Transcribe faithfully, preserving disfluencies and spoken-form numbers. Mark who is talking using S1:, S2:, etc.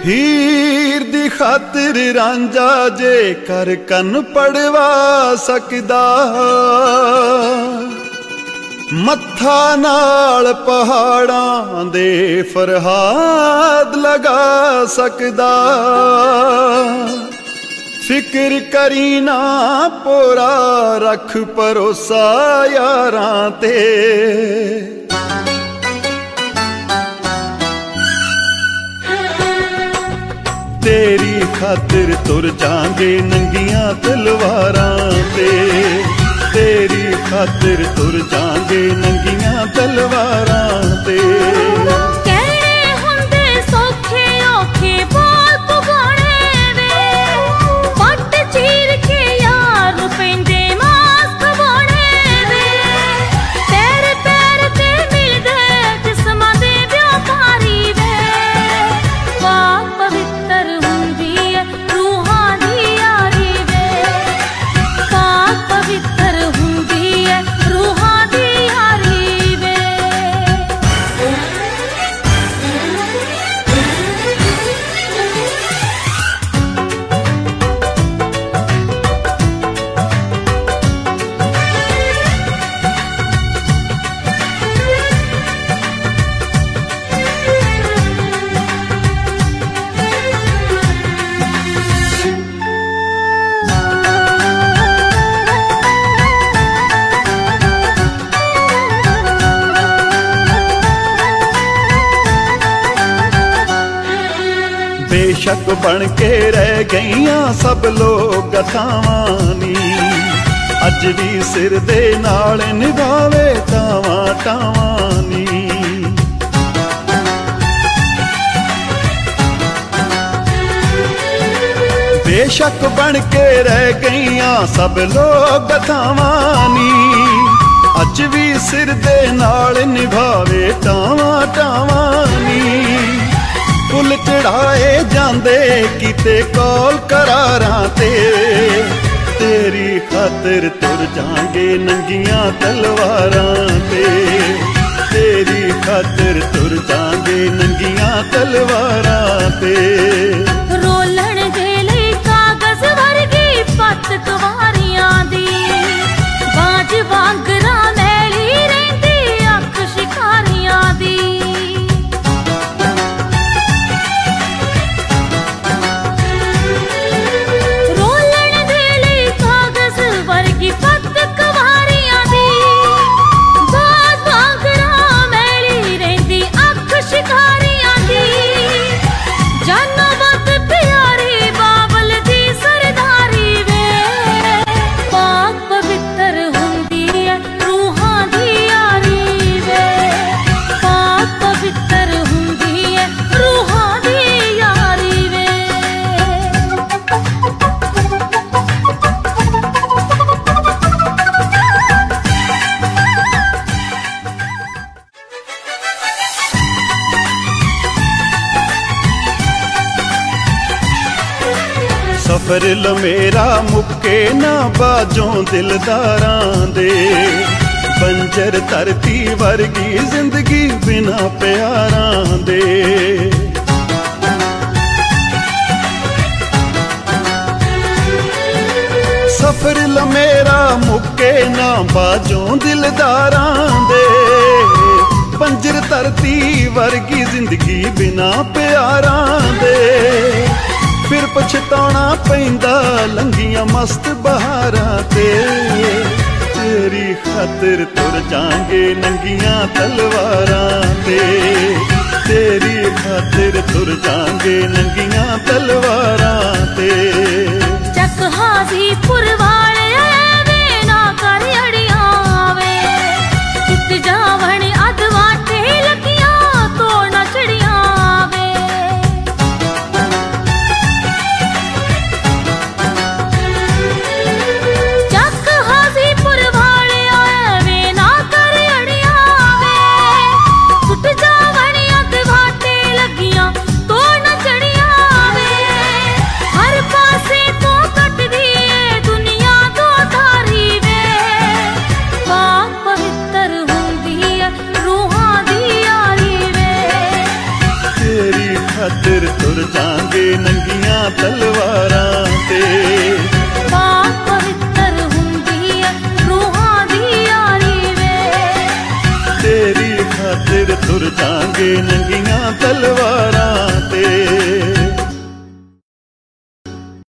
S1: हीर दी खातिर रांझा जे कर कन पड़वा सकदा, मत्था नाल पहाड़ां दे फरहाद लगा सकदा। फिक्र करी ना पोरा रख भरोसा यारां ते, तेरी खातिर तुर जांगे नंगियां तलवारां ते, तेरी खातिर तुर जांगे नंगियां तलवारां ते। बेशक बन के रह गईयां सब लोग गथावानी, अज भी सिर दे नाल निभावे टावां टावानी। बेशक बन के रह गईयां सब लोग गथावानी, अज भी सिर दे नाल निभावे टावां टावानी। फुल चढ़ाए जांदे किते कौल करारां ते, तेरी खातिर तुर जांगे नंगियां तलवारां ते, तेरी खातिर तुर जांगे नंगियां तलवारां ते।
S2: रोलण दे लई कागज वर्गी पत कुवारियां दी, बाज वांगरा मैली रहिंदी अख शिकारियां दी।
S1: सफर लमेरा मुक्के ना बाजों दिलदारां दे, बंजर धरती वर्गी जिंदगी बिना प्यारां दे। सफर लमेरा मुक्के ना बाजों दिलदारां दे, बंजर धरती वर्गी जिंदगी बिना प्यारां दे। फिर पछताना पैंदा लंघियां मस्त बहारां ते, तेरी खातिर तुर जांगे नंगियां तलवारां ते, तेरी खातिर तुर जांगे नंगियां तलवारां ते।
S2: चक हाजीपुर वाले वे ना कर अड़ियां वे, चित जावण अधवाटे लगियां तो न चढ़ियां वे। जावण अधवाटे लगियां तो न चढ़ियां वे।
S1: ਖਾਤਰ ਤੁਰ ਜਾਾਂਗੇ ਨੰਗੀਆਂ ਤਲਵਾਰਾਂ ਤੇ।
S2: ਪਾਕ ਪਵਿੱਤਰ ਹੁੰਦੀ ਹੈ ਰੂਹਾਂ ਦੀ ਯਾਰੀ ਵੇ,
S1: ਤੇਰੀ ਖਾਤਰ ਤੁਰ ਜਾਾਂਗੇ ਨੰਗੀਆਂ ਤਲਵਾਰਾਂ ਤੇ।